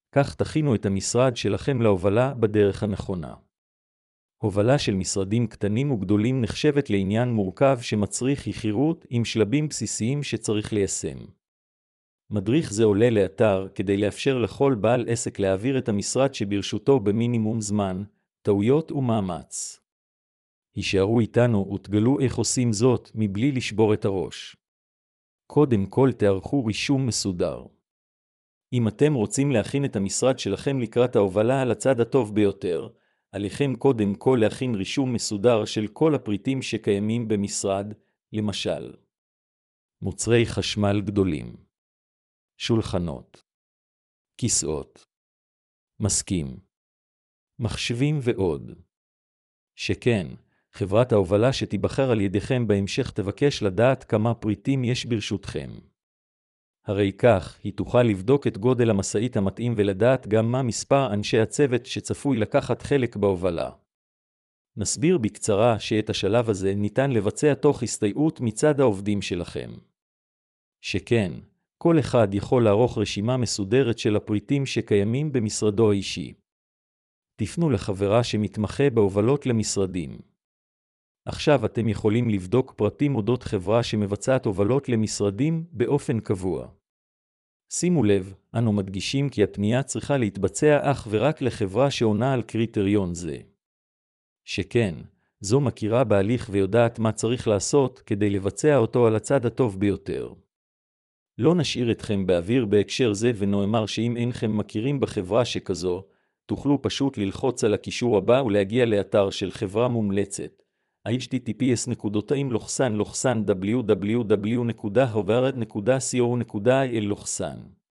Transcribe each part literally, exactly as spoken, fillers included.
כך תכינו את המשרד שלכם להובלה בדרך הנכונה. הובלה של משרדים קטנים וגדולים נחשבת לעניין מורכב שמצריך יחירות עם שלבים בסיסיים שצריך ליישם. מדריך זה עולה לאתר כדי לאפשר לכל בעל עסק להעביר את המשרד שברשותו במינימום זמן, טעויות ומאמץ. הישארו איתנו ותגלו איך עושים זאת מבלי לשבור את הראש. קודם כל תערכו רישום מסודר. אם אתם רוצים להכין את המשרד שלכם לקראת ההובלה על הצד הטוב ביותר, עליכם קודם כל להכין רישום מסודר של כל הפריטים שקיימים במשרד, למשל מוצרי חשמל גדולים, שולחנות, כיסאות, מסקים, מחשבים ועוד. שכן, חברת ההובלה שתיבחר על ידיכם בהמשך תבקש לדעת כמה פריטים יש ברשותכם. הרי כך, היא תוכל לבדוק את גודל המשאית המתאים ולדעת גם מה מספר אנשי הצוות שצפוי לקחת חלק בהובלה. נסביר בקצרה שאת השלב הזה ניתן לבצע תוך הסתייעות מצד העובדים שלכם. שכן, כל אחד יכול לערוך רשימה מסודרת של הפריטים שקיימים במשרדו האישי. תפנו לחברה שמתמחה בהובלות למשרדים. עכשיו אתם יכולים לבדוק פרטים אודות חברה שמבצעת הובלות למשרדים באופן קבוע. שימו לב, אנו מדגישים כי הפנייה צריכה להתבצע אך ורק לחברה שעונה על קריטריון זה. שכן, זו מכירה בהליך ויודעת מה צריך לעשות כדי לבצע אותו על הצד הטוב ביותר. לא נשאיר אתכם באוויר בהקשר זה ונאמר שאם אינכם מכירים בחברה שכזו, תוכלו פשוט ללחוץ על הקישור הבא ולהגיע לאתר של חברה מומלצת. אייץ' טי טי פי אס נקודתיים לוחסן לוחסן דאבליו דאבליו דאבליו נקודה הוברד נקודה סי או נקודה איי אל לוחסן.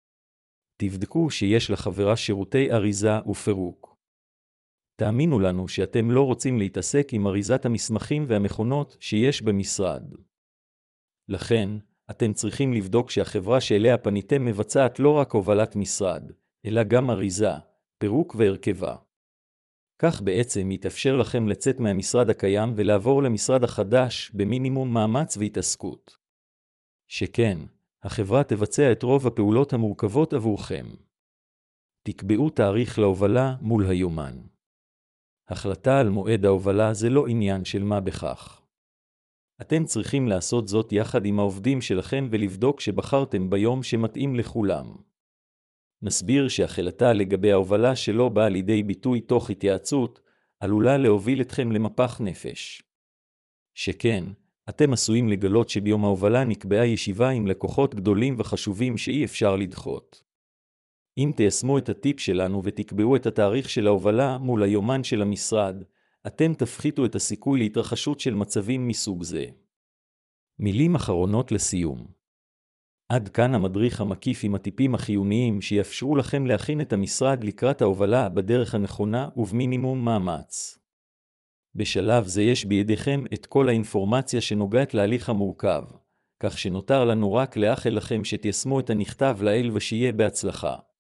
תבדקו שיש לחברה שירותי אריזה ופירוק. תאמינו לנו שאתם לא רוצים להתעסק עם אריזת המסמכים והמכונות שיש במשרד. לכן, אתם צריכים לבדוק שהחברה שאליה פניתם מבצעת לא רק הובלת משרד, אלא גם אריזה, פירוק והרכבה. כך בעצם יתאפשר לכם לצאת מהמשרד הקיים ולעבור למשרד החדש במינימום מאמץ והתעסקות. שכן, החברה תבצע את רוב הפעולות המורכבות עבורכם. תקבעו תאריך להובלה מול היומן. החלטה על מועד ההובלה זה לא עניין של מה בכך. אתם צריכים לעשות זאת יחד עם העובדים שלכם ולבדוק שבחרתם ביום שמתאים לכולם. נסביר שהחלטה לגבי ההובלה שלא באה לידי ביטוי תוך התייעצות, עלולה להוביל אתכם למפח נפש. שכן, אתם עשויים לגלות שביום ההובלה נקבעה ישיבה עם לקוחות גדולים וחשובים שאי אפשר לדחות. אם תיישמו את הטיפ שלנו ותקבעו את התאריך של ההובלה מול היומן של המשרד, אתם תפחיתו את הסיכוי להתרחשות של מצבים מסוג זה. מילים אחרונות לסיום. עד כאן המדריך המקיף עם הטיפים החיוניים שיאפשרו לכם להכין את המשרד לקראת ההובלה בדרך הנכונה ובמינימום מאמץ. בשלב זה יש בידיכם את כל האינפורמציה שנוגעת להליך המורכב, כך שנותר לנו רק לאחל לכם שתיישמו את הנכתב לעיל ושיהיה בהצלחה.